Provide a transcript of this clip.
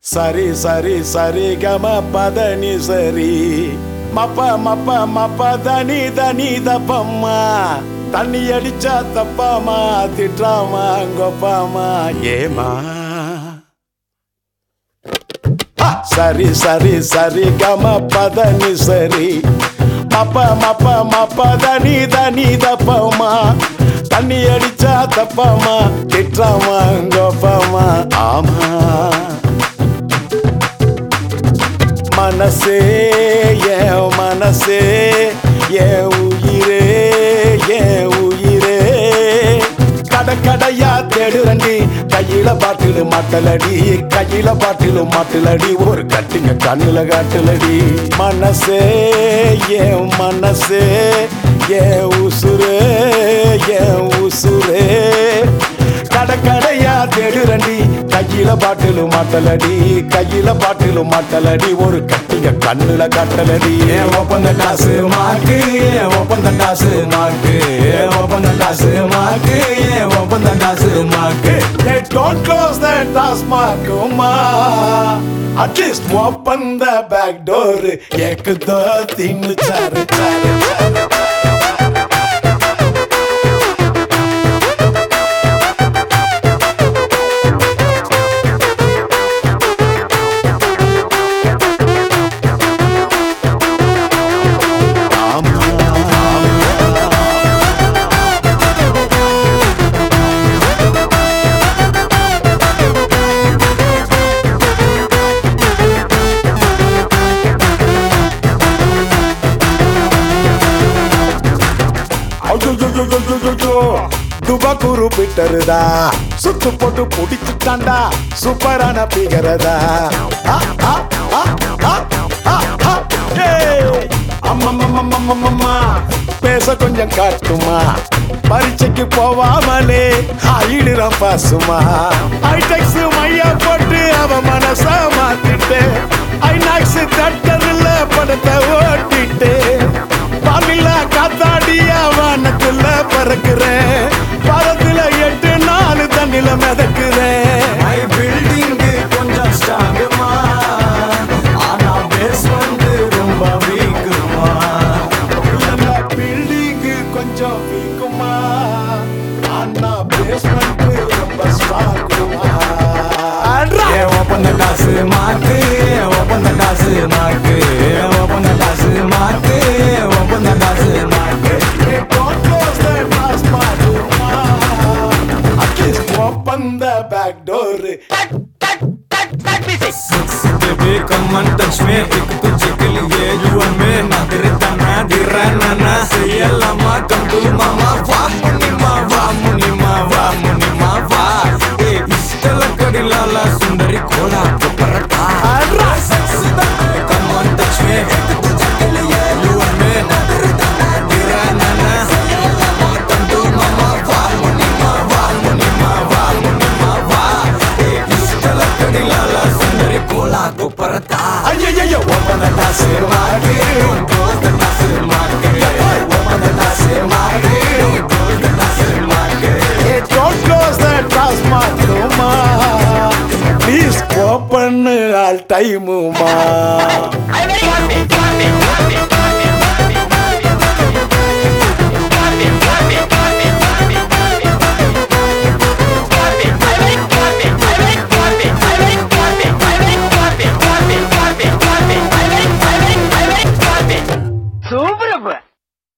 சரி சரி சரி கம பதனி சரி மப்ப மப்ப மப்ப தனி தனி தப்பம்மா தண்ணி அடிச்சா தப்பாமா திட்டாமா கொப்பாமா ஏமா சரி சரி சரி கம பதனி சரி மப்ப மப்ப மப்ப தனி தனி தப்பம்மா தண்ணி அடிச்சா தப்பாமா திட்டாமா கொப்பாமா ஆமா மனசே என் மனசே என் உயிரே என் உயிரே கடை கடையா தேடுறண்டி கையில பாட்டிலு மாட்டலடி கையில பாட்டிலு மாட்டலடி ஒரு கட்டிங்க கண்ணுல காட்டுலடி மனசே என் மனசே என் உசுரே என் உசுரே கடை கடையா தேடுறண்டி கையில பாட்டிலு மாட்டலடி கையில பாட்டிலு மாட்டலடி ஒரு கட்டிங்க கண்ணுல காட்டலடி ஒப்பந்த காசு மாக்கு ஒப்பந்த காசு மாக்கு ஒப்பந்த காசு மாக்கு ஒப்பந்த காசு மாக்கு don't close that taskmark ma at least open the back door ek do tin char char துபகுரு பிட்டருதா சுத்து போட்டு புடிச்சுட்டாண்டா சூப்பரான பிகரதா அம்மம்மா பேச கொஞ்சம் காட்டுமா பரீட்சைக்கு போவாமலே ஆயிடுறான் பாசுமா ஐடெக்ஸ் மையா போட்டு அவ மனச மாத்திட்டு ஐநாக்ஸ் தட்டதில்ல படத்தை ஓட்டிட்டு பாலில காத்தாடிய வானத்துல பறக்குறேன் பாலத்துல 8 நாள் தண்ணில மிதக்குறேன் பில்டிங் கொஞ்சம் ஸ்ட்ராங்குமா ஆனா பேஸ்மெண்ட் ரொம்ப வீக்குமா பில்டிங் கொஞ்சம் வீக்குமா ஆனா பேஸ்மெண்ட் ரொம்ப ஸ்ட்ராங்குமா ஒப்பந்த காசு மாக்கு ஒப்பந்த காசு மாக்கு ஒப்பந்த காசு மாக்கு ஒப்பந்த காசு மாக்கு open the back door baby come and touch me ek tujhe ke liye you and me na dirana dirana sayalama come to mama va munima va munima va munima va e istala kadilala sundari kola parata come and touch me ek tujhe ke liye you and me na dirana sayalama come to mama va munima va munima va munima va e istala kadilala sundari kola parata ayayaya open the glass marke close the glass marke open the glass marke close the glass marke don't close the glass marke ma please open all time ma I'm very happy